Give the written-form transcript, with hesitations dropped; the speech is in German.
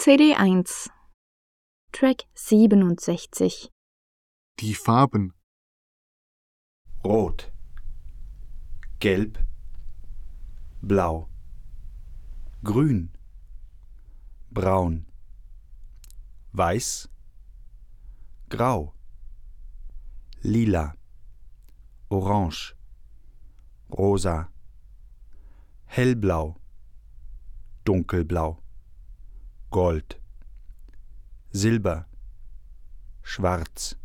CD1 Track 67 Die Farben. Rot, Gelb, Blau, Grün, Braun, Weiß, Grau, Lila, Orange, Rosa, Hellblau, Dunkelblau, Gold, Silber, Schwarz,